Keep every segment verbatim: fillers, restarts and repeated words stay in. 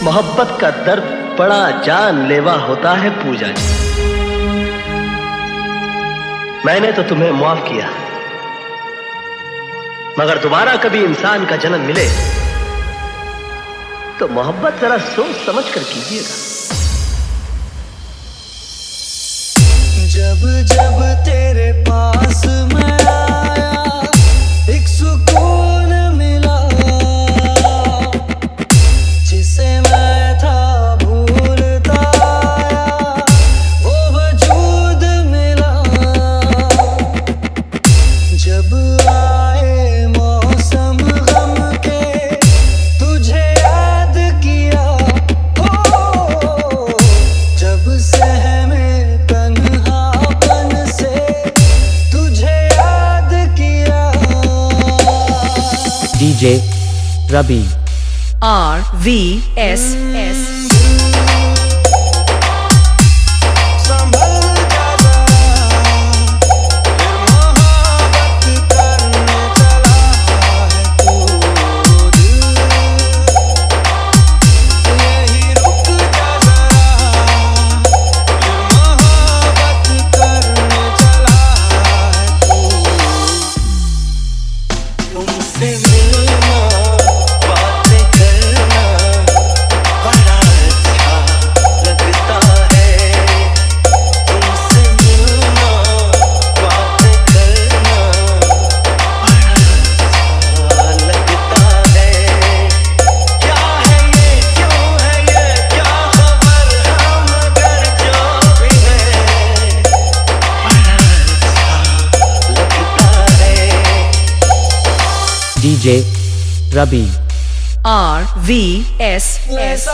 मोहब्बत का दर्द बड़ा जानलेवा होता है पूजा जी। मैंने तो तुम्हें माफ किया, मगर दोबारा कभी इंसान का जन्म मिले तो मोहब्बत जरा सोच समझ कर कीजिएगा। जब जब तेरे पास मैं आया एक सुकून मिला, जिसे मैं था भूलता आया वो वजूद मिला। जब आए मौसम गम के तुझे याद किया, हो जब सहमे D J Rabi R V S S D J Rabi R V S S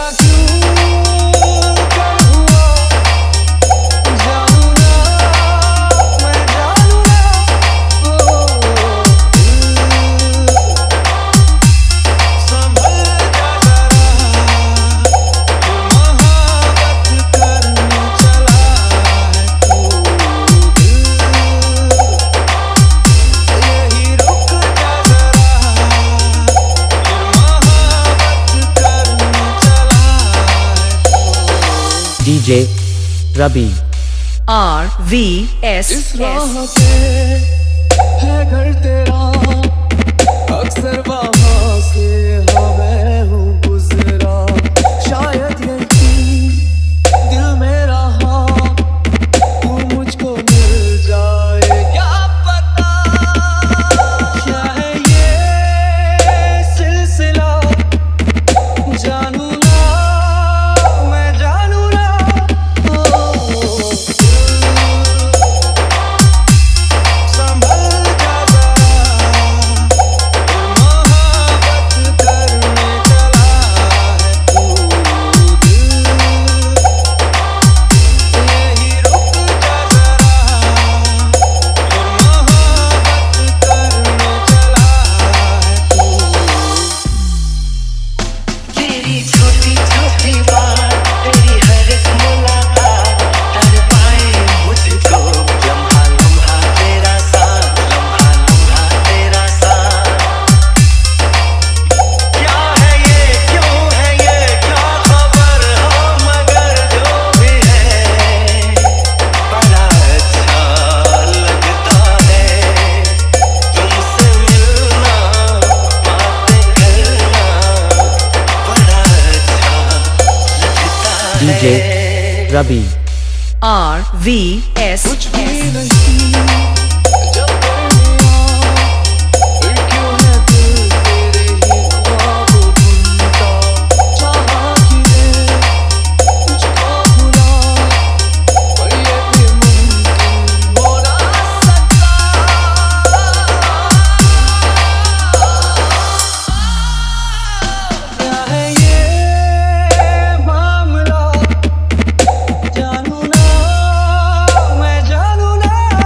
D J Rabi R V S इस S राह पे है घर तेरा, अक्सर वहाँ से हाँ मैं हूँ गुजरा। शायद यही दिल मेरा हाँ तू मुझको मिल जाए, क्या पता क्या है ये सिलसिला। जानू ना मैं जानू ना, D J Rabi R V S कुछ भी S नहीं जब दरमियाँ, फिर क्यों है दिल तेरे ही ख्वाब बुनता। चाहा कि मैं तुझको भुला, पर ये भी मुमकिन हो ना सकता। क्या है ये मामला, जानू ना मैं जानू ना।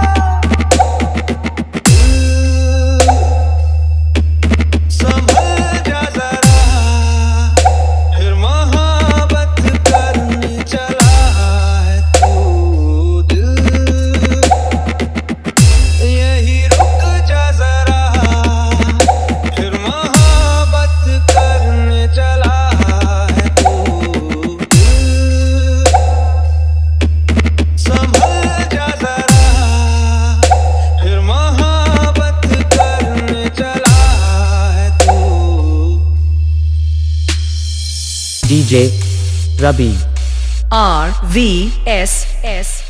D J Rabi R V S S